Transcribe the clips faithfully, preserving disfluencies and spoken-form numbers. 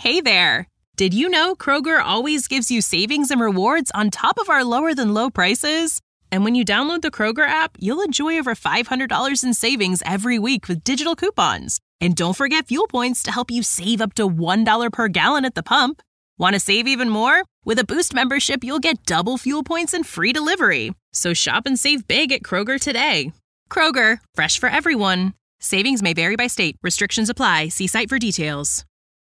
Hey there! Did you know Kroger always gives you savings and rewards on top of our lower-than-low prices? And when you download the Kroger app, you'll enjoy over five hundred dollars in savings every week with digital coupons. And don't forget fuel points to help you save up to one dollar per gallon at the pump. Want to save even more? With a Boost membership, you'll get double fuel points and free delivery. So shop and save big at Kroger today. Kroger, fresh for everyone. Savings may vary by state. Restrictions apply. See site for details.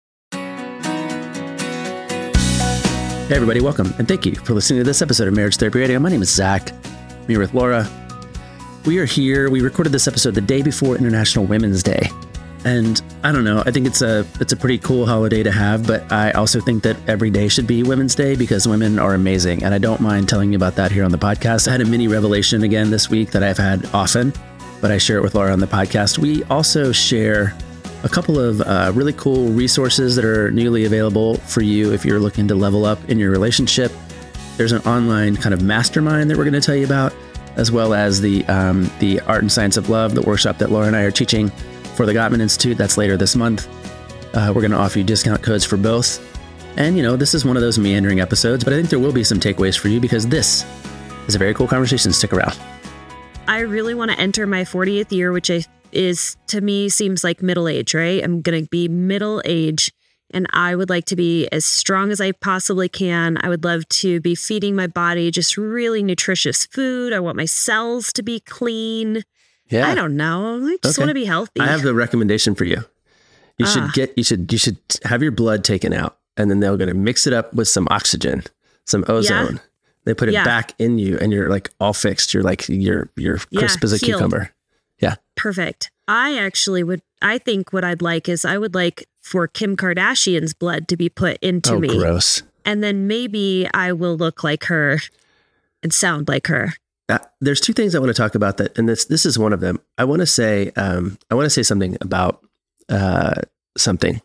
Hey everybody, welcome, and thank you for listening to this episode of Marriage Therapy Radio. My name is Zach. I'm here with Laura. We are here. We recorded this episode the day before International Women's Day. And I don't know, I think it's a it's a pretty cool holiday to have, but I also think that every day should be Women's Day because women are amazing. And I don't mind telling you about that here on the podcast. I had a mini revelation again this week that I've had often, but I share it with Laura on the podcast. We also share a couple of uh, really cool resources that are newly available for you if you're looking to level up in your relationship. There's an online kind of mastermind that we're going to tell you about, as well as the um, the Art and Science of Love, the workshop that Laura and I are teaching for the Gottman Institute. That's later this month. Uh, we're going to offer you discount codes for both. And, you know, this is one of those meandering episodes, but I think there will be some takeaways for you because this is a very cool conversation. Stick around. I really want to enter my fortieth year, which I is to me seems like middle age, right? I'm going to be middle age and I would like to be as strong as I possibly can. I would love to be feeding my body just really nutritious food. I want my cells to be clean. Yeah. I don't know. I just Okay. want to be healthy. I have a recommendation for you. You ah. should get, you should, you should have your blood taken out and then they're going to mix it up with some oxygen, some ozone. Yeah. They put it yeah. back in you and you're like all fixed. You're like, you're, you're crisp yeah, as a healed. Cucumber. Yeah. Perfect. I actually would, I think what I'd like is I would like for Kim Kardashian's blood to be put into oh, me. Gross. And then maybe I will look like her and sound like her. Uh, there's two things I want to talk about that. And this, this is one of them. I want to say, um, I want to say something about, uh, something.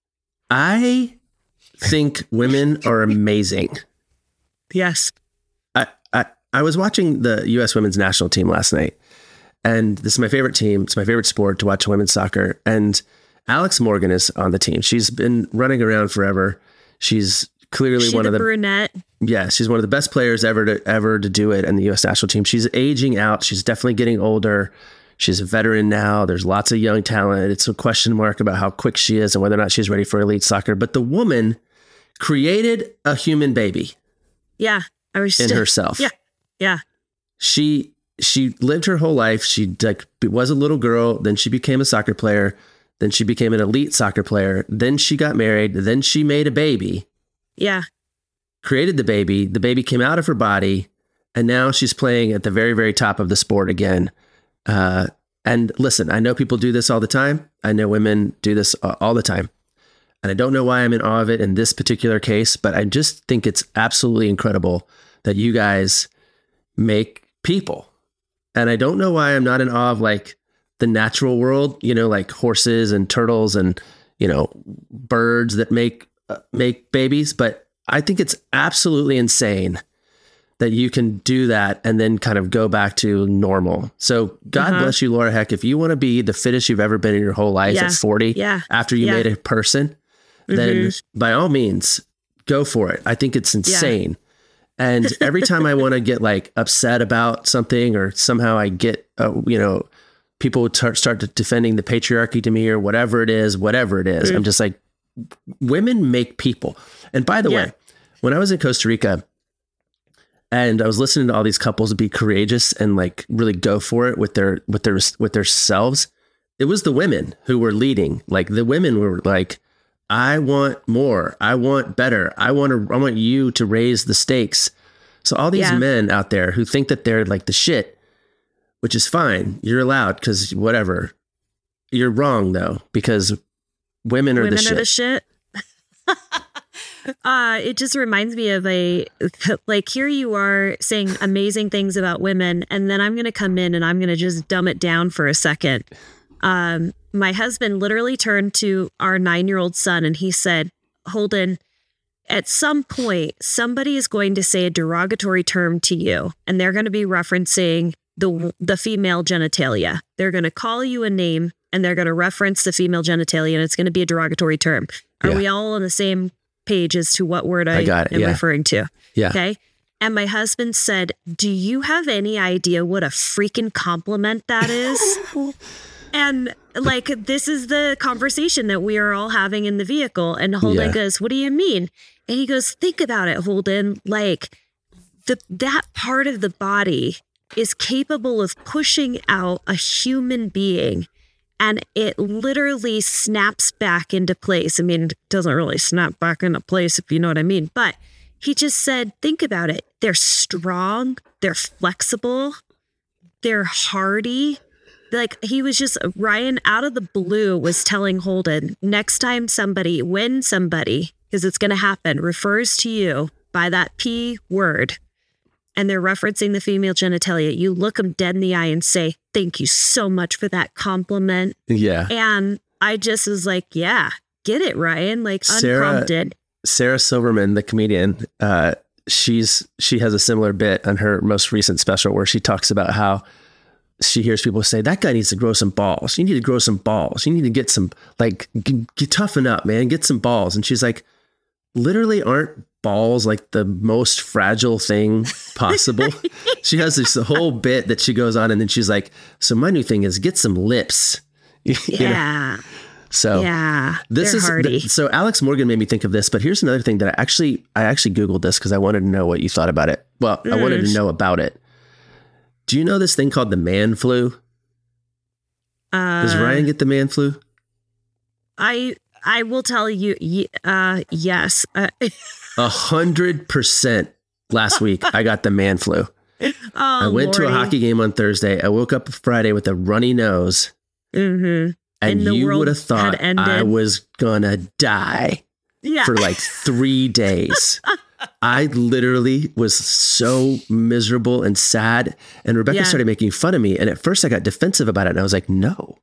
I think women are amazing. Yes. I, I, I was watching the U S women's national team last night. And this is my favorite team. It's my favorite sport to watch women's soccer. And Alex Morgan is on the team. She's been running around forever. She's clearly she one the of the brunette. Yeah, she's one of the best players ever to ever to do it in the U S national team. She's aging out. She's definitely getting older. She's a veteran now. There's lots of young talent. It's a question mark about how quick she is and whether or not she's ready for elite soccer. But the woman created a human baby. Yeah, I was in still, herself. Yeah, yeah. She. She lived her whole life. She like was a little girl. Then she became a soccer player. Then she became an elite soccer player. Then she got married. Then she made a baby. Yeah. Created the baby. The baby came out of her body. And now she's playing at the very, very top of the sport again. Uh, and listen, I know people do this all the time. I know women do this all the time. And I don't know why I'm in awe of it in this particular case, but I just think it's absolutely incredible that you guys make people. And I don't know why I'm not in awe of like the natural world, you know, like horses and turtles and, you know, birds that make uh, make babies. But I think it's absolutely insane that you can do that and then kind of go back to normal. So God uh-huh. bless you, Laura Heck. If you want to be the fittest you've ever been in your whole life yeah. at forty, yeah. after you yeah. made a person, mm-hmm. then by all means, go for it. I think it's insane. Yeah. And every time I want to get like upset about something or somehow I get, uh, you know, people t- start defending the patriarchy to me or whatever it is, whatever it is. Mm. I'm just like, women make people. And by the yeah. way, when I was in Costa Rica and I was listening to all these couples be courageous and like really go for it with their, with their, with their selves, it was the women who were leading. Like the women were like, I want more. I want better. I want to, I want you to raise the stakes. So all these yeah. men out there who think that they're like the shit, which is fine. You're allowed because whatever. You're wrong though, because women are women the shit. Women are the shit. uh, it just reminds me of a, like here you are saying amazing things about women. And then I'm going to come in and I'm going to just dumb it down for a second. Um, my husband literally turned to our nine-year-old son and he said, Holden, at some point, somebody is going to say a derogatory term to you and they're going to be referencing the the female genitalia. They're going to call you a name and they're going to reference the female genitalia and it's going to be a derogatory term. Are Yeah. we all on the same page as to what word I, I got it, am yeah. referring to? Yeah. Okay. And my husband said, do you have any idea what a freaking compliment that is? And like, this is the conversation that we are all having in the vehicle. And Holden Yeah. goes, what do you mean? And he goes, think about it, Holden. Like the, that part of the body is capable of pushing out a human being. And it literally snaps back into place. I mean, it doesn't really snap back into place, if you know what I mean. But he just said, think about it. They're strong. They're flexible. They're hardy. Like he was just, Ryan out of the blue was telling Holden, next time somebody, when somebody, because it's going to happen, refers to you by that P word, and they're referencing the female genitalia, you look them dead in the eye and say, thank you so much for that compliment. Yeah. And I just was like, yeah, get it, Ryan. Like Sarah- unprompted. Sarah Silverman, the comedian, uh, she's she has a similar bit on her most recent special where she talks about how she hears people say, that guy needs to grow some balls. You need to grow some balls. You need to get some, like, g- g- toughen up, man, get some balls. And she's like, literally aren't balls like the most fragile thing possible? She has this whole bit that she goes on and then she's like, so my new thing is get some lips. You know? Yeah. So Yeah. this they're is hardy. th- so Alex Morgan made me think of this, but here's another thing that I actually I actually Googled this because I wanted to know what you thought about it. Well, I wanted to know about it. Do you know this thing called the man flu? uh, Does Ryan get the man flu? I I will tell you, y- uh, yes. Uh, A hundred percent. Last week I got the man flu. oh, I went to a Lordy. hockey game on Thursday. I woke up Friday with a runny nose, Mm-hmm. and And the you world would have had thought ended. I was gonna die. Yeah. For like three days. I literally was so miserable and sad. And Rebecca Yeah. started making fun of me. And at first I got defensive about it. And I was like, no,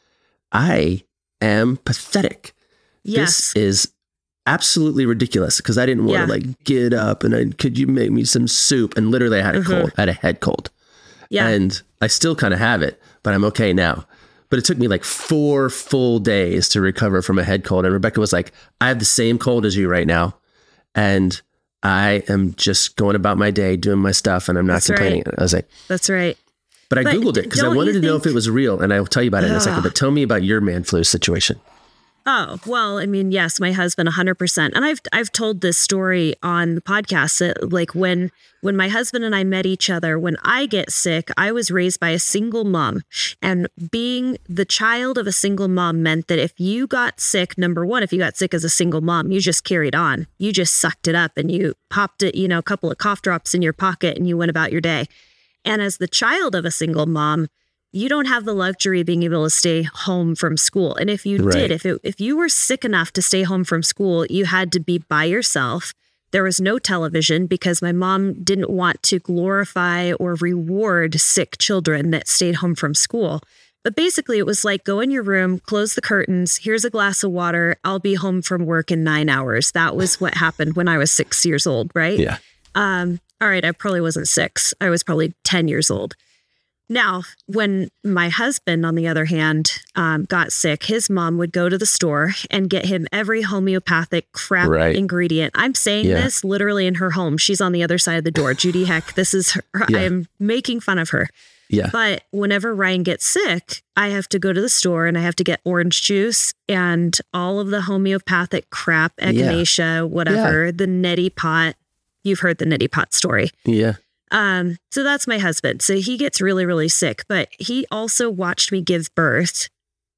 I am pathetic. yes. This is absolutely ridiculous because I didn't want Yeah. to like get up and I, could you make me some soup? And literally I had a Mhm. cold, I had a head cold. Yeah. And I still kind of have it, but I'm okay now. But it took me like four full days to recover from a head cold. And Rebecca was like, I have the same cold as you right now. And I am just going about my day, doing my stuff, and I'm not That's complaining. right. I was like, That's right. but I But Googled it because I don't wanted you to know if think- it was real. And I'll tell you about it in a second. Ugh. But tell me about your man flu situation. Oh, well, I mean, yes, my husband one hundred percent. And I've I've told this story on the podcast that like when when my husband and I met each other, when I get sick, I was raised by a single mom. And being the child of a single mom meant that if you got sick, number one, if you got sick as a single mom, you just carried on. You just sucked it up and you popped it, you know, a couple of cough drops in your pocket and you went about your day. And as the child of a single mom, you don't have the luxury of being able to stay home from school. And if you Right. did, if it, if you were sick enough to stay home from school, you had to be by yourself. There was no television because my mom didn't want to glorify or reward sick children that stayed home from school. But basically, it was like go in your room, close the curtains, here's a glass of water, I'll be home from work in nine hours. That was what happened when I was six years old, right? Yeah. Um, all right, I probably wasn't six. I was probably ten years old. Now, when my husband, on the other hand, um, got sick, his mom would go to the store and get him every homeopathic crap Right. ingredient. I'm saying Yeah. this literally in her home. She's on the other side of the door. Judy Heck, this is her. Yeah. I am making fun of her. Yeah. But whenever Ryan gets sick, I have to go to the store and I have to get orange juice and all of the homeopathic crap, echinacea, whatever, the neti pot. You've heard the neti pot story. Yeah. Um, so that's my husband. So he gets really, really sick, but he also watched me give birth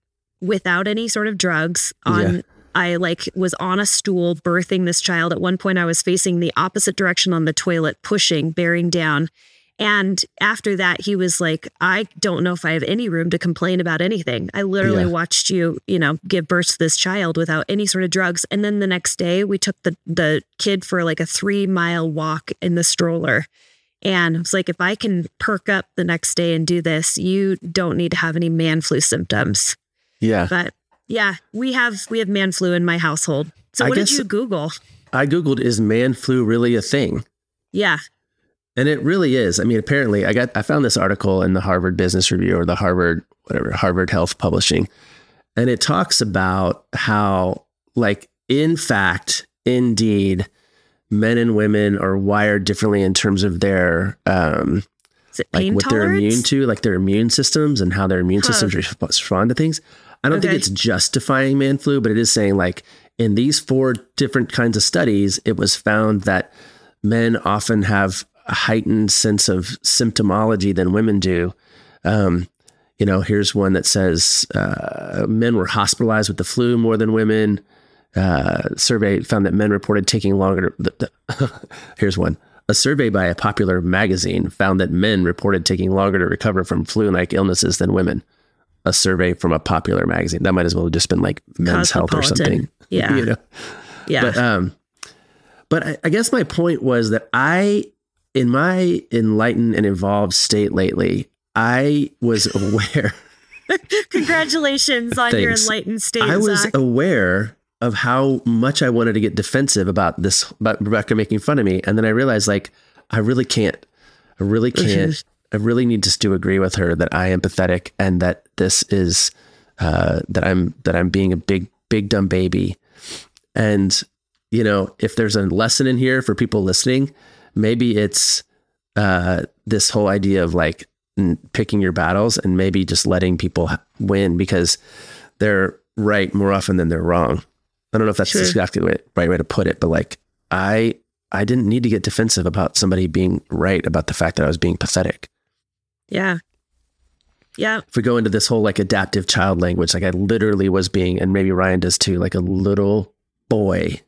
without any sort of drugs on, Yeah. I like was on a stool birthing this child. At one point I was facing the opposite direction on the toilet, pushing, bearing down. And after that, he was like, I don't know if I have any room to complain about anything. I literally Yeah. watched you, you know, give birth to this child without any sort of drugs. And then the next day we took the, the kid for like a three mile walk in the stroller. And I was like, if I can perk up the next day and do this, you don't need to have any man flu symptoms. Yeah. But yeah, we have we have man flu in my household. So I what guess- did you Google? I Googled, is man flu really a thing? Yeah. And it really is. I mean, apparently I got, I found this article in the Harvard Business Review or the Harvard, whatever, Harvard Health Publishing. And it talks about how like in fact, indeed, men and women are wired differently in terms of their, um, Is it like pain what tolerance? they're immune to, like their immune systems and how their immune Huh. systems respond to things. I don't Okay. think it's justifying man flu, but it is saying like in these four different kinds of studies, it was found that men often have a heightened sense of symptomology than women do. Um, you know, here's one that says uh, men were hospitalized with the flu more than women. Uh, survey found that men reported taking longer. To, here's one. A survey by a popular magazine found that men reported taking longer to recover from flu-like illnesses than women. A survey from a popular magazine. That might as well have just been like Men's Health or something. Yeah. You know? Yeah. But, um, but I, I guess my point was that I, in my enlightened and evolved state lately, I was aware. Congratulations on your Thanks. enlightened state, I was Zach. aware of how much I wanted to get defensive about this, about Rebecca making fun of me. And then I realized like, I really can't, I really can't, I really need to still agree with her that I am pathetic and that this is, uh, that I'm, that I'm being a big, big dumb baby. And, you know, if there's a lesson in here for people listening, maybe it's, uh, this whole idea of like n- picking your battles and maybe just letting people win because they're right more often than they're wrong. I don't know if that's Sure. exactly the way, right way to put it, but like I, I didn't need to get defensive about somebody being right about the fact that I was being pathetic. Yeah. Yeah. If we go into this whole like adaptive child language, like I literally was being, and maybe Ryan does too, like a little boy,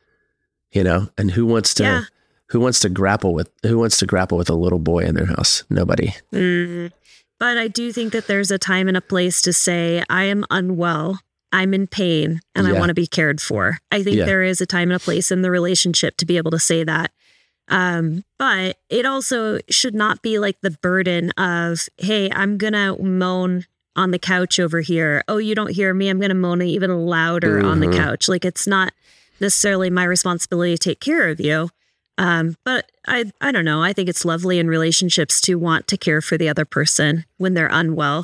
you know, and who wants to, Yeah. who wants to grapple with, who wants to grapple with a little boy in their house? Nobody. Mm. But I do think that there's a time and a place to say, I am unwell, I'm in pain, and I Yeah. want to be cared for. I think Yeah. there is a time and a place in the relationship to be able to say that. Um, but it also should not be like the burden of, hey, I'm going to moan on the couch over here. Oh, you don't hear me. I'm going to moan even louder on the Mhm. couch. Like it's not necessarily my responsibility to take care of you. Um, but I, I don't know. I think it's lovely in relationships to want to care for the other person when they're unwell.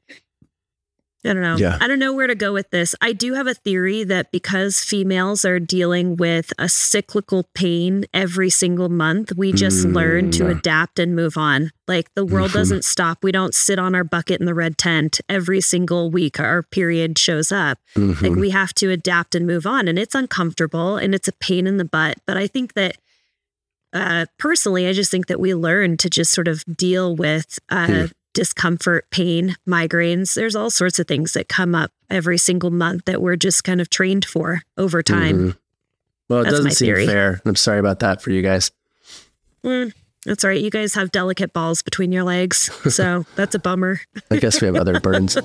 I don't know. Yeah. I don't know where to go with this. I do have a theory that because females are dealing with a cyclical pain every single month, we just Mm. learn to adapt and move on. Like the world Mhm. doesn't stop. We don't sit on our bucket in the red tent every single week our period shows up. Mhm. Like we have to adapt and move on, and it's uncomfortable and it's a pain in the butt. But I think that uh, personally, I just think that we learn to just sort of deal with uh, Hmm. discomfort, pain, migraines. There's all sorts of things that come up every single month that we're just kind of trained for over time. Mhm. Well, it That's my doesn't seem theory. fair. I'm sorry about that for you guys. Mm, that's all right. You guys have delicate balls between your legs. So that's a bummer. I guess we have other burdens.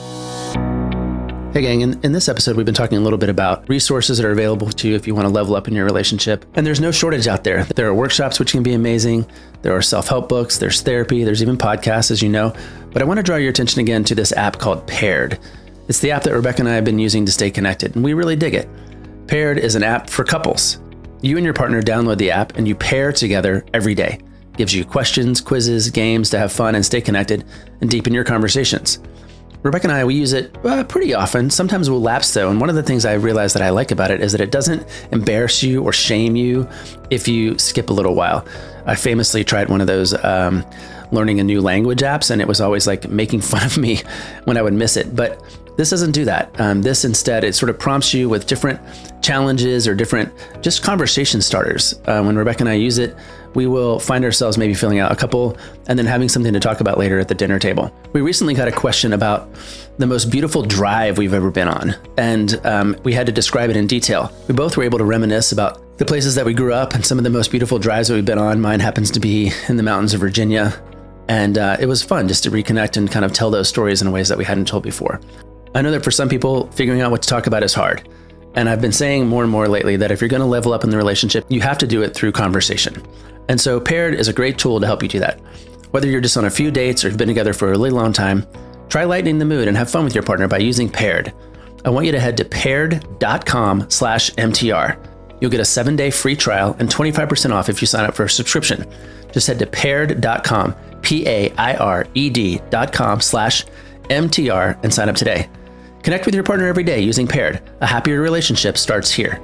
Hey gang, in, in this episode, we've been talking a little bit about resources that are available to you if you want to level up in your relationship. And there's no shortage out there. There are workshops, which can be amazing. There are self-help books, there's therapy, there's even podcasts, as you know. But I want to draw your attention again to this app called Paired. It's the app that Rebecca and I have been using to stay connected, and we really dig it. Paired is an app for couples. You and your partner download the app and you pair together every day. It gives you questions, quizzes, games to have fun and stay connected and deepen your conversations. Rebecca and I, we use it uh, pretty often. Sometimes we'll lapse though. And one of the things I realize that I like about it is that it doesn't embarrass you or shame you if you skip a little while. I famously tried one of those um, learning a new language apps, and it was always like making fun of me when I would miss it. But this doesn't do that. Um, this instead, it sort of prompts you with different challenges or different just conversation starters. Uh, when Rebecca and I use it, we will find ourselves maybe filling out a couple and then having something to talk about later at the dinner table. We recently got a question about the most beautiful drive we've ever been on, and um, we had to describe it in detail. We both were able to reminisce about the places that we grew up and some of the most beautiful drives that we've been on. Mine happens to be in the mountains of Virginia, and uh, it was fun just to reconnect and kind of tell those stories in ways that we hadn't told before. I know that for some people, figuring out what to talk about is hard. And I've been saying more and more lately that if you're going to level up in the relationship, you have to do it through conversation. And so Paired is a great tool to help you do that. Whether you're just on a few dates or you've been together for a really long time, try lightening the mood and have fun with your partner by using Paired. I want you to head to paired.com slash MTR. You'll get a seven-day free trial and twenty-five percent off if you sign up for a subscription. Just head to paired dot com, P A I R E D dot com slash M T R and sign up today. Connect with your partner every day using Paired. A happier relationship starts here.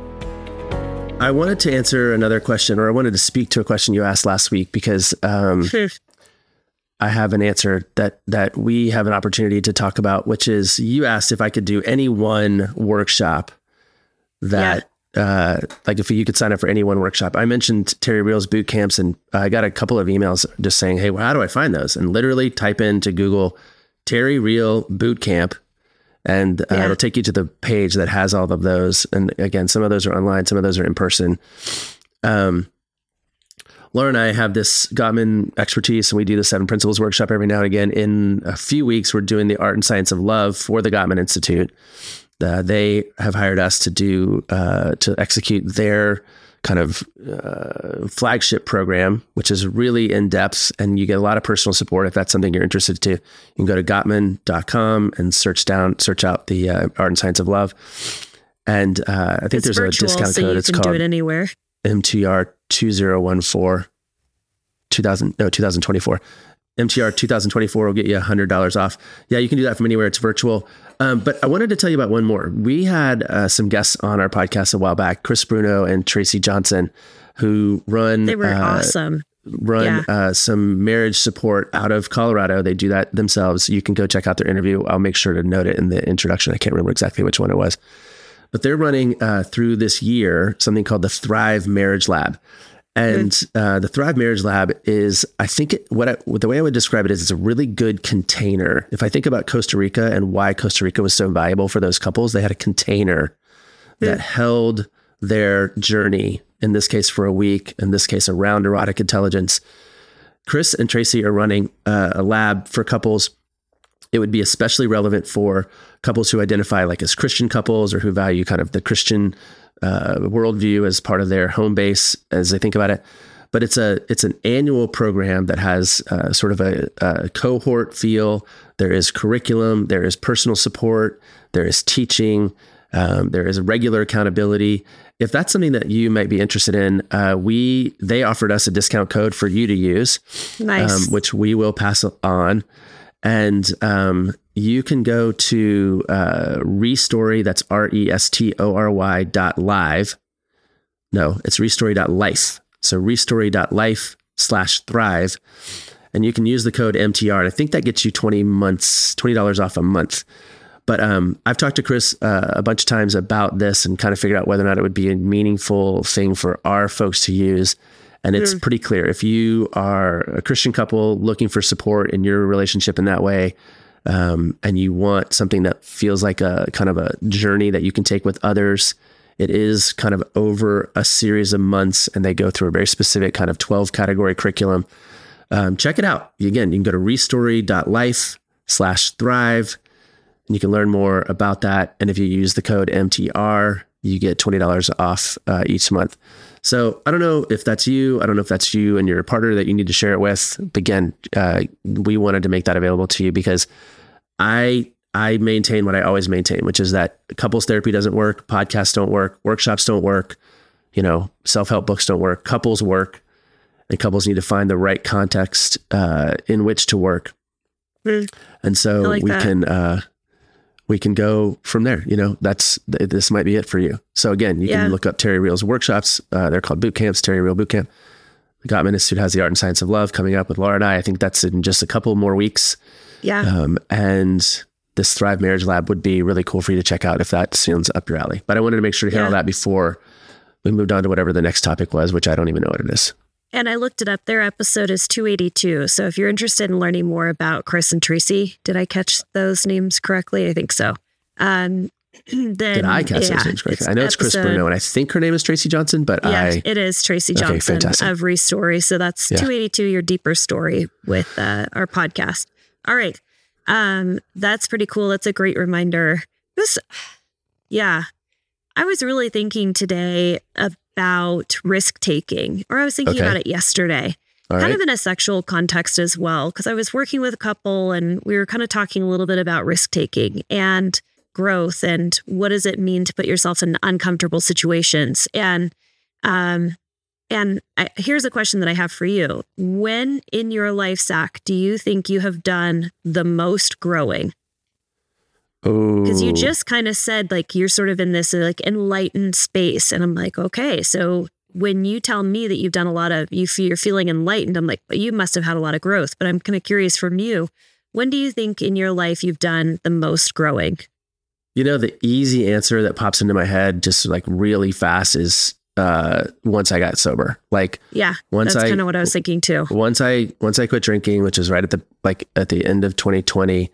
I wanted to answer another question, or I wanted to speak to a question you asked last week, because um, I have an answer that that we have an opportunity to talk about, which is, you asked if I could do any one workshop that, yeah. uh, like if you could sign up for any one workshop. I mentioned Terry Real's boot camps, and I got a couple of emails just saying, hey, well, how do I find those? And literally type into Google Terry Real boot camp, and uh, yeah. it'll take you to the page that has all of those. And again, some of those are online, some of those are in person. Um, Laura and I have this Gottman expertise, and we do the Seven Principles workshop every now and again. In a few weeks, we're doing the Art and Science of Love for the Gottman Institute. Uh, they have hired us to do, uh, to execute their kind of uh, flagship program, which is really in depth, and you get a lot of personal support. If that's something you're interested to, you can go to gottman dot com and search down, search out the uh, Art and Science of Love. And uh, I think it's there's virtual, a discount so code. You it's can called do it anywhere. M T R two thousand fourteen, two thousand, no, twenty twenty-four. M T R two thousand twenty-four will get you one hundred dollars off. Yeah, you can do that from anywhere. It's virtual. Um, but I wanted to tell you about one more. We had uh, some guests on our podcast a while back, Chris Bruno and Tracy Johnson, who run they were uh, awesome. Run yeah. uh, some marriage support out of Colorado. They do that themselves. You can go check out their interview. I'll make sure to note it in the introduction. I can't remember exactly which one it was, but they're running uh, through this year something called the Thrive Marriage Lab. And uh, the Thrive Marriage Lab is, I think, it, what I, the way I would describe it is, it's a really good container. If I think about Costa Rica and why Costa Rica was so valuable for those couples, they had a container mm. that held their journey, in this case for a week, in this case around erotic intelligence. Chris and Tracy are running uh, a lab for couples. It would be especially relevant for couples who identify like as Christian couples, or who value kind of the Christian uh, worldview as part of their home base as they think about it. But it's a it's an annual program that has uh, sort of a, a cohort feel. There is curriculum, there is personal support, there is teaching, um, there is regular accountability. If that's something that you might be interested in, uh, we they offered us a discount code for you to use, nice. um, which we will pass on. And um, you can go to uh, Restory, that's R E S T O R Y dot live. No, it's restory dot life. So restory dot life slash thrive. And you can use the code M T R. And I think that gets you twenty months, twenty dollars off a month. But um, I've talked to Chris uh, a bunch of times about this and kind of figured out whether or not it would be a meaningful thing for our folks to use. And it's mm. pretty clear. If you are a Christian couple looking for support in your relationship in that way, um, and you want something that feels like a kind of a journey that you can take with others, it is kind of over a series of months, and they go through a very specific kind of twelve category curriculum. Um, check it out. Again, you can go to restory dot life slash thrive, and you can learn more about that. And if you use the code M T R, you get twenty dollars off uh, each month. So I don't know if that's you. I don't know if that's you and your partner that you need to share it with. But again, uh, we wanted to make that available to you because I I maintain what I always maintain, which is that couples therapy doesn't work, podcasts don't work, workshops don't work, you know, self-help books don't work, couples work, and couples need to find the right context uh, in which to work. Mm. And so like we that. can uh, we can go from there. You know, that's this might be it for you. So again, you yeah. can look up Terry Real's workshops. Uh, they're called boot camps, Terry Real Boot Camp. The Gottman Institute has the Art and Science of Love coming up with Laura and I. I think that's in just a couple more weeks. Yeah. Um, and this Thrive Marriage Lab would be really cool for you to check out if that sounds up your alley. But I wanted to make sure to hear yeah. all that before we moved on to whatever the next topic was, which I don't even know what it is. And I looked it up. Their episode is two eighty-two. So if you're interested in learning more about Chris and Tracy, did I catch those names correctly? I think so. Um, then, did I catch yeah, those names correctly? I know it's Chris Bruno, and I think her name is Tracy Johnson, but yeah, I... it is Tracy Johnson okay, of Restory. So that's yeah. two eighty-two, your deeper story with uh, our podcast. All right. Um, that's pretty cool. That's a great reminder. This, yeah. I was really thinking today about risk taking, or I was thinking okay. about it yesterday, All kind right. of in a sexual context as well, because I was working with a couple and we were kind of talking a little bit about risk taking and growth and what does it mean to put yourself in uncomfortable situations. And, um, and I, here's a question that I have for you. When in your life, Zach, do you think you have done the most growing? Because you just kind of said like you're sort of in this like enlightened space. And I'm like, okay, so when you tell me that you've done a lot of, you feel, you're feeling enlightened, I'm like, but you must have had a lot of growth. But I'm kind of curious from you, when do you think in your life you've done the most growing? You know, the easy answer that pops into my head just like really fast is uh, once I got sober. Like, yeah, once that's I, kind of what I was thinking too. Once I, once I quit drinking, which is right at the, like at the end of twenty twenty,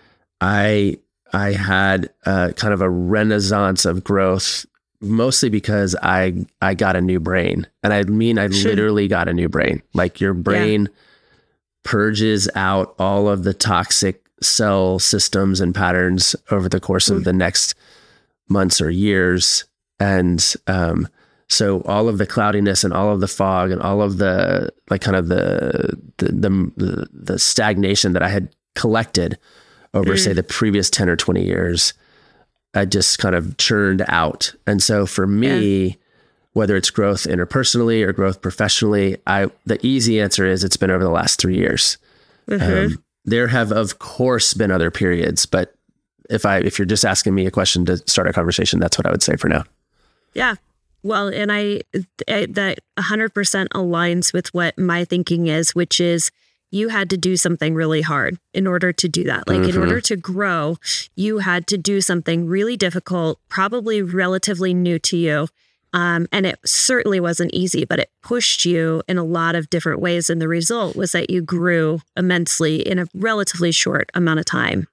I, I had uh, kind of a renaissance of growth, mostly because I, I got a new brain. And I mean, I sure. literally got a new brain. Like your brain yeah. purges out all of the toxic cell systems and patterns over the course mm. of the next months or years. And um, so all of the cloudiness and all of the fog and all of the, like kind of the, the, the, the, the stagnation that I had collected over mm. say the previous ten or twenty years, I just kind of churned out. And so for me, yeah. whether it's growth interpersonally or growth professionally, I, the easy answer is it's been over the last three years. Mm-hmm. Um, there have of course been other periods, but if I, if you're just asking me a question to start a conversation, that's what I would say for now. Yeah. Well, and I, I that one hundred percent aligns with what my thinking is, which is you had to do something really hard in order to do that. Like mm-hmm. in order to grow, you had to do something really difficult, probably relatively new to you. Um, and it certainly wasn't easy, but it pushed you in a lot of different ways. And the result was that you grew immensely in a relatively short amount of time.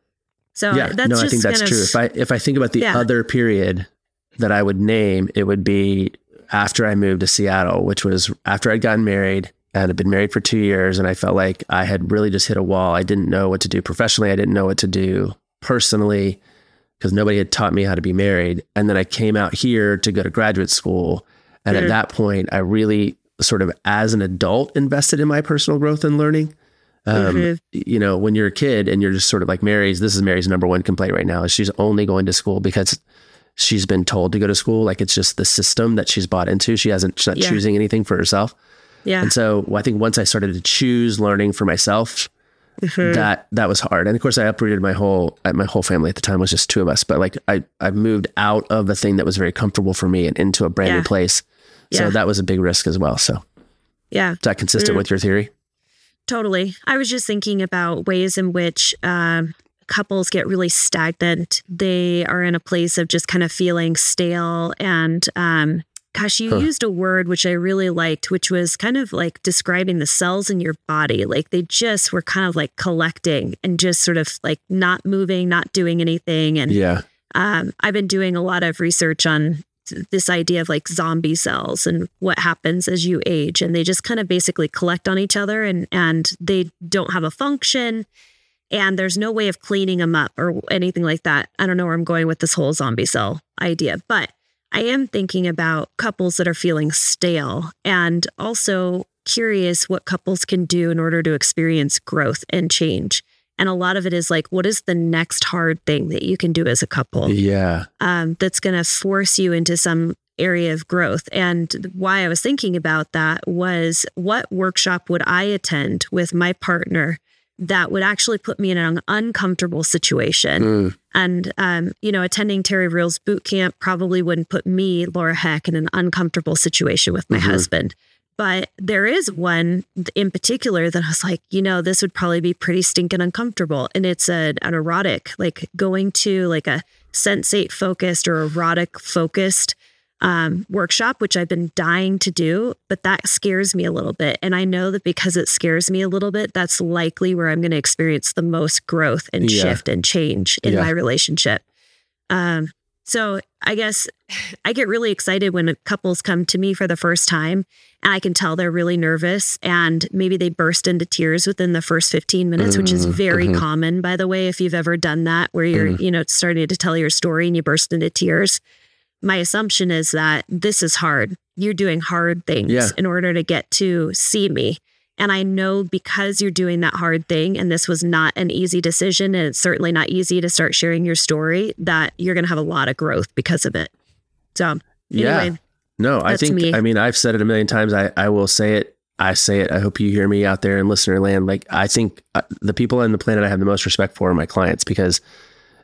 So yeah, that's no, just I think that's kind of, true. If I, if I think about the yeah. other period that I would name, it would be after I moved to Seattle, which was after I'd gotten married and had been married for two years. And I felt like I had really just hit a wall. I didn't know what to do professionally. I didn't know what to do personally because nobody had taught me how to be married. And then I came out here to go to graduate school. And mm-hmm. at that point, I really sort of as an adult invested in my personal growth and learning. Um, mm-hmm. You know, when you're a kid and you're just sort of like Mary's, this is Mary's number one complaint right now is she's only going to school because she's been told to go to school. Like it's just the system that she's bought into. She hasn't, she's not yeah. choosing anything for herself. Yeah. And so well, I think once I started to choose learning for myself, mm-hmm. that, that was hard. And of course I uprooted my whole, my whole family at the time was just two of us, but like I, I moved out of a thing that was very comfortable for me and into a brand yeah. new place. So yeah. that was a big risk as well. So yeah. Is that consistent mm-hmm. with your theory? Totally. I was just thinking about ways in which um, couples get really stagnant. They are in a place of just kind of feeling stale. And um, gosh, you huh. used a word which I really liked, which was kind of like describing the cells in your body. Like they just were kind of like collecting and just sort of like not moving, not doing anything. And yeah. um, I've been doing a lot of research on this idea of like zombie cells and what happens as you age. And they just kind of basically collect on each other and, and they don't have a function and there's no way of cleaning them up or anything like that. I don't know where I'm going with this whole zombie cell idea, but I am thinking about couples that are feeling stale and also curious what couples can do in order to experience growth and change. And a lot of it is like, what is the next hard thing that you can do as a couple? Yeah. Um, that's going to force you into some area of growth. And why I was thinking about that was what workshop would I attend with my partner that would actually put me in an uncomfortable situation? Mm. And, um, you know, attending Terry Real's boot camp probably wouldn't put me, Laura Heck, in an uncomfortable situation with my mm-hmm. husband. But there is one in particular that I was like, you know, this would probably be pretty stinking uncomfortable. And it's a, an erotic, like going to like a sensate focused or erotic focused um, workshop, which I've been dying to do, but that scares me a little bit. And I know that because it scares me a little bit, that's likely where I'm going to experience the most growth and yeah. shift and change in yeah. my relationship. Um, So I guess I get really excited when couples come to me for the first time and I can tell they're really nervous and maybe they burst into tears within the first fifteen minutes, mm-hmm. which is very mm-hmm. common, by the way, if you've ever done that, where you're, mm-hmm. you know, starting to tell your story and you burst into tears. My assumption is that this is hard. You're doing hard things yeah. in order to get to see me. And I know because you're doing that hard thing, and this was not an easy decision, and it's certainly not easy to start sharing your story, that you're going to have a lot of growth because of it. So anyway, yeah, no, I think, me. I mean, I've said it a million times. I, I will say it. I say it. I hope you hear me out there in listener land. Like, I think uh, the people on the planet I have the most respect for are my clients, because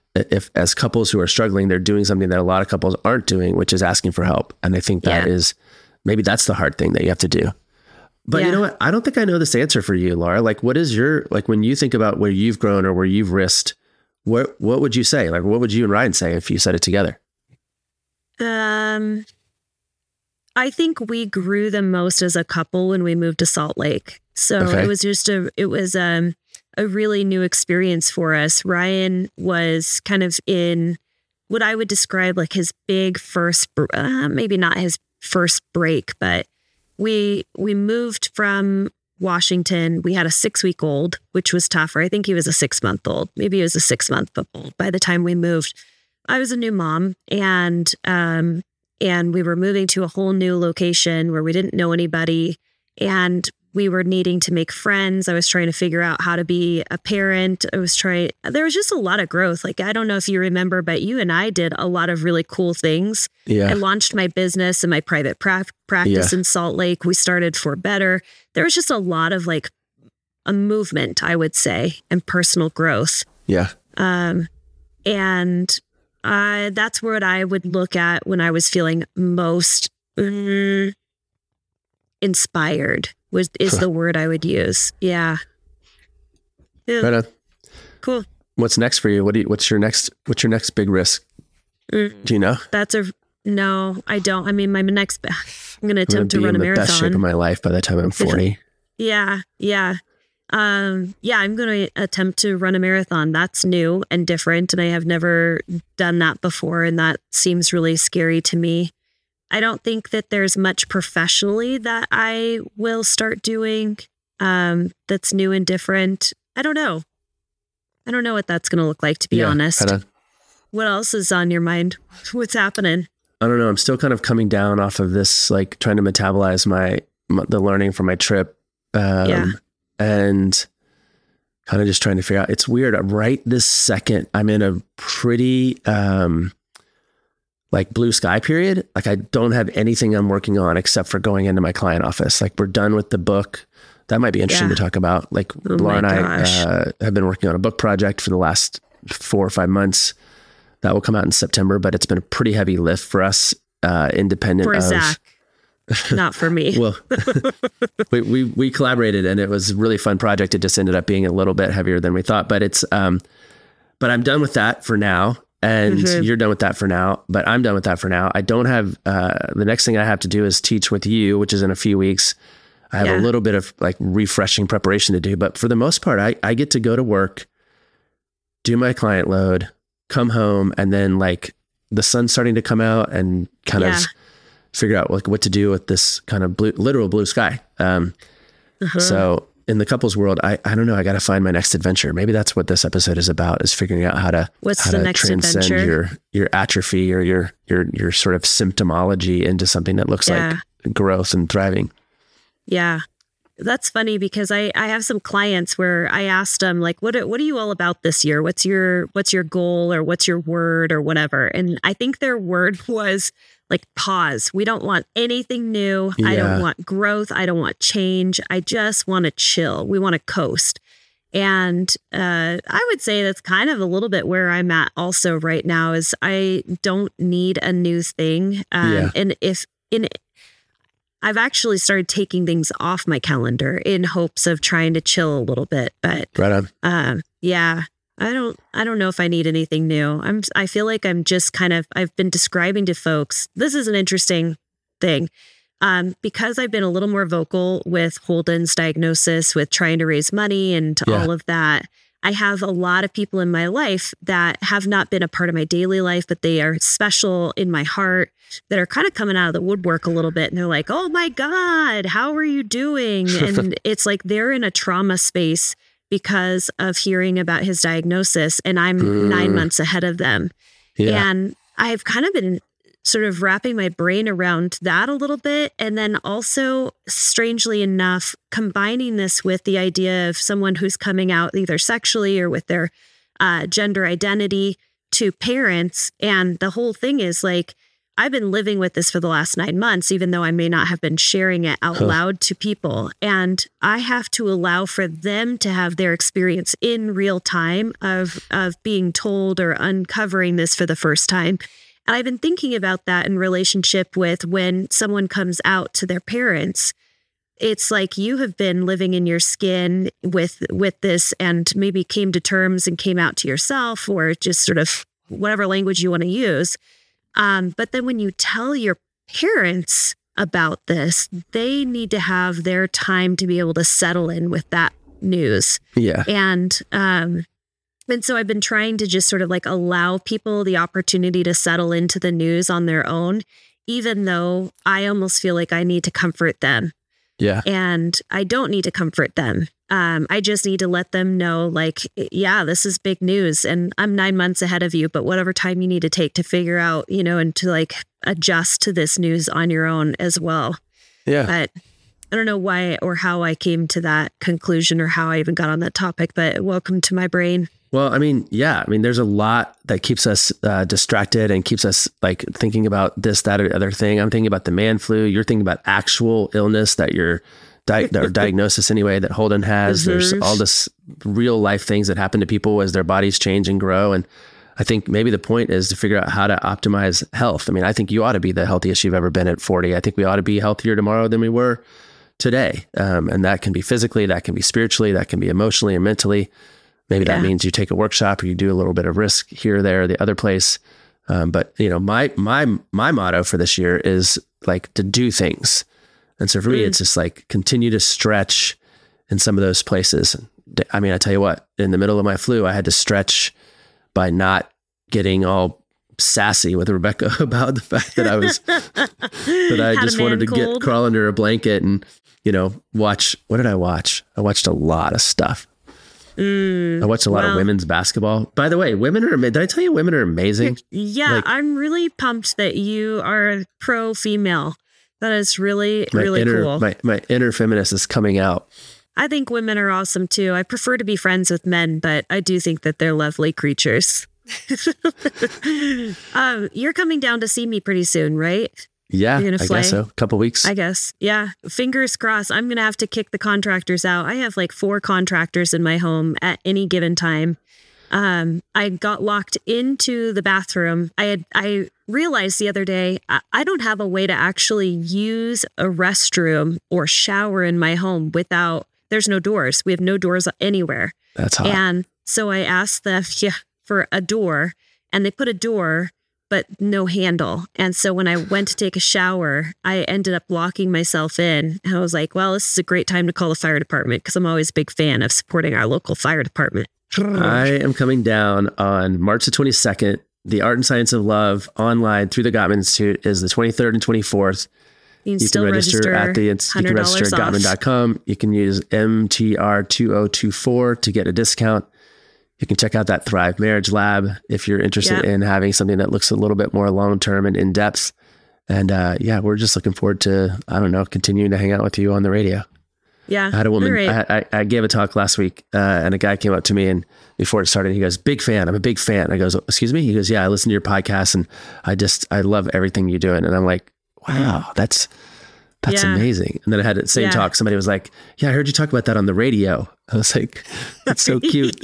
if as couples who are struggling, they're doing something that a lot of couples aren't doing, which is asking for help. And I think that Yeah. is, maybe that's the hard thing that you have to do. But Yeah. you know what? I don't think I know this answer for you, Laura. Like, what is your, like when you think about where you've grown or where you've risked, what, what would you say? Like, what would you and Ryan say if you said it together? Um, I think we grew the most as a couple when we moved to Salt Lake. So Okay. it was just a, it was um, a really new experience for us. Ryan was kind of in what I would describe like his big first, br- uh, maybe not his first break, but we we moved from Washington. We had a six week old, which was tougher. I think he was a six month old. Maybe he was a six month old by the time we moved. I was a new mom, and um, and we were moving to a whole new location where we didn't know anybody, and we were needing to make friends. I was trying to figure out how to be a parent. I was trying, there was just a lot of growth. Like, I don't know if you remember, but you and I did a lot of really cool things. Yeah. I launched my business and my private pra- practice Yeah. in Salt Lake. We started For Better. There was just a lot of like a movement, I would say, and personal growth. Yeah. Um, and uh, that's what I would look at when I was feeling most mm, inspired. Was is Huh. the word I would use. Yeah. Yeah. Right on. Cool. What's next for you? What do you, what's your next, what's your next big risk? Mm, Do you know? that's a no, I don't. I mean, my next, I'm going to I'm gonna attempt to be run in a the best shape of marathon. my life by the time I'm forty. Yeah. Yeah. Um, yeah, I'm going to attempt to run a marathon. That's new and different. And I have never done that before. And that seems really scary to me. I don't think that there's much professionally that I will start doing um, that's new and different. I don't know. I don't know what that's going to look like, to be Yeah, honest. right on. What else is on your mind? What's happening? I don't know. I'm still kind of coming down off of this, like trying to metabolize my, my the learning from my trip, um, Yeah. and kind of just trying to figure out. It's weird. Right this second, I'm in a pretty um, like blue sky period. Like I don't have anything I'm working on except for going into my client office. Like we're done with the book. That might be interesting Yeah. to talk about. Like Oh Laura and my I gosh. uh, have been working on a book project for the last four or five months. That will come out in September, but it's been a pretty heavy lift for us, uh, independent For of. Zach, not for me. Well, we, we we collaborated, and it was a really fun project. It just ended up being a little bit heavier than we thought, but it's um, but I'm done with that for now, and Mhm. you're done with that for now. But I'm done with that for now. I don't have uh, the next thing I have to do is teach with you, which is in a few weeks. I have Yeah. a little bit of like refreshing preparation to do, but for the most part, I I get to go to work, do my client load, come home, and then like the sun's starting to come out and kind Yeah. of figure out like what to do with this kind of blue, literal blue sky. Um, Uh-huh. So in the couples world, I, I don't know. I got to find my next adventure. Maybe that's what this episode is about, is figuring out how to, What's how the to next transcend adventure? your, your atrophy or your, your, your sort of symptomology into something that looks Yeah. like growth and thriving. Yeah. That's funny because I, I have some clients where I asked them like, what, are- what are you all about this year? What's your, what's your goal or what's your word or whatever? And I think their word was like, pause. We don't want anything new. I Yeah. don't want growth. I don't want change. I just want to chill. We want to coast. And uh, I would say that's kind of a little bit where I'm at also right now is I don't need a new thing. Um, Yeah. And if in I've actually started taking things off my calendar in hopes of trying to chill a little bit. But Right on. um, yeah, I don't, I don't know if I need anything new. I'm, I feel like I'm just kind of, I've been describing to folks, this is an interesting thing. Um, because I've been a little more vocal with Holden's diagnosis, with trying to raise money and Yeah. all of that. I have a lot of people in my life that have not been a part of my daily life, but they are special in my heart, that are kind of coming out of the woodwork a little bit. And they're like, oh my God, how are you doing? And it's like they're in a trauma space because of hearing about his diagnosis. And I'm Mm. nine months ahead of them. Yeah. And I've kind of been sort of wrapping my brain around that a little bit. And then also, strangely enough, combining this with the idea of someone who's coming out either sexually or with their uh, gender identity to parents. And the whole thing is like, I've been living with this for the last nine months, even though I may not have been sharing it out huh. loud to people. And I have to allow for them to have their experience in real time of, of being told or uncovering this for the first time. And I've been thinking about that in relationship with when someone comes out to their parents. It's like you have been living in your skin with with this and maybe came to terms and came out to yourself, or just sort of whatever language you want to use. Um, but then when you tell your parents about this, they need to have their time to be able to settle in with that news. Yeah. And, um, and so I've been trying to just sort of like allow people the opportunity to settle into the news on their own, even though I almost feel like I need to comfort them. Yeah. And I don't need to comfort them. Um, I just need to let them know, like, yeah, this is big news and I'm nine months ahead of you, but whatever time you need to take to figure out, you know, and to like adjust to this news on your own as well. Yeah. But I don't know why or how I came to that conclusion or how I even got on that topic, but welcome to my brain. Well, I mean, yeah, I mean, there's a lot that keeps us uh, distracted and keeps us like thinking about this, that, or the other thing. I'm thinking about the man flu. You're thinking about actual illness that you're di- or diagnosis anyway, that Holden has. Mm-hmm. There's all this real life things that happen to people as their bodies change and grow. And I think maybe the point is to figure out how to optimize health. I mean, I think you ought to be the healthiest you've ever been at forty. I think we ought to be healthier tomorrow than we were today. Um, and that can be physically, that can be spiritually, that can be emotionally and mentally. Maybe yeah. that means you take a workshop or you do a little bit of risk here, there, or the other place. Um, but you know, my, my, my motto for this year is like to do things. And so for mm. me, it's just like continue to stretch in some of those places. I mean, I tell you what, in the middle of my flu, I had to stretch by not getting all sassy with Rebecca about the fact that I was, that I just wanted to cold. get crawl under a blanket and, you know, watch, what did I watch? I watched a lot of stuff. Mm, I watched a lot well, of women's basketball. By the way, women are, did I tell you women are amazing? Yeah, like, I'm really pumped that you are pro female. That is really, really inner, cool. My, my inner feminist is coming out. I think women are awesome too. I prefer to be friends with men, but I do think that they're lovely creatures. um, you're coming down to see me pretty soon, right? Yeah, I guess so. A couple weeks. I guess. Yeah. Fingers crossed. I'm going to have to kick the contractors out. I have like four contractors in my home at any given time. Um, I got locked into the bathroom. I had, I realized the other day, I, I don't have a way to actually use a restroom or shower in my home without, there's no doors. We have no doors anywhere. That's hot. And so I asked them yeah, for a door, and they put a door but no handle. And so when I went to take a shower, I ended up locking myself in. And I was like, well, this is a great time to call the fire department, because I'm always a big fan of supporting our local fire department. I am coming down on March the twenty-second. The Art and Science of Love online through the Gottman Institute is the twenty-third and twenty-fourth. You can, you can register, register at the you can register at Gottman dot com. You can use M T R two oh two four to get a discount. You can check out that Thrive Marriage Lab if you're interested yeah. in having something that looks a little bit more long-term and in-depth. And uh, yeah, we're just looking forward to, I don't know, continuing to hang out with you on the radio. Yeah. I had a woman, right. I, I, I gave a talk last week uh, and a guy came up to me, and before it started, he goes, big fan. I'm a big fan. I goes, excuse me? He goes, yeah, I listen to your podcast and I just, I love everything you're doing. And I'm like, wow, that's, that's yeah. amazing. And then I had the same yeah. talk. Somebody was like, yeah, I heard you talk about that on the radio. I was like, that's so cute.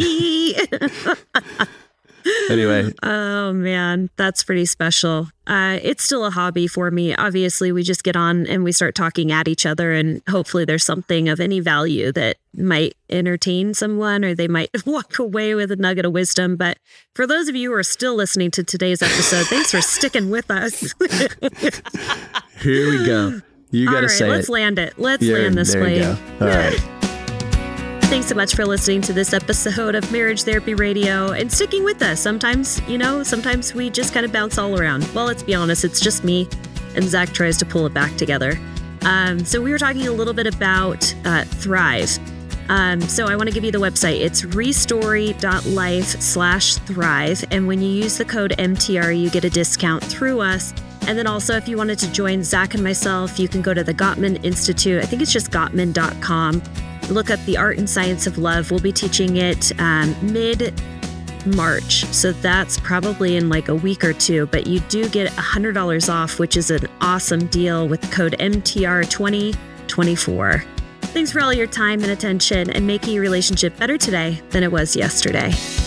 Anyway. Oh man, that's pretty special. Uh, it's still a hobby for me. Obviously, we just get on and we start talking at each other, and hopefully there's something of any value that might entertain someone, or they might walk away with a nugget of wisdom. But for those of you who are still listening to today's episode, thanks for sticking with us. Here we go. You got to right, say let's it. land it. Let's yeah, land this there plane. You go. All right. Thanks so much for listening to this episode of Marriage Therapy Radio and sticking with us. Sometimes, you know, sometimes we just kind of bounce all around. Well, let's be honest, it's just me, and Zach tries to pull it back together. Um, so we were talking a little bit about uh, Thrive. Um, so I want to give you the website. It's restory.life slash thrive. And when you use the code M T R, you get a discount through us. And then also, if you wanted to join Zach and myself, you can go to the Gottman Institute. I think it's just Gottman dot com. Look up the Art and Science of Love. We'll be teaching it um, mid March. So that's probably in like a week or two, but you do get one hundred dollars off, which is an awesome deal with code M T R twenty twenty-four. Thanks for all your time and attention and making your relationship better today than it was yesterday.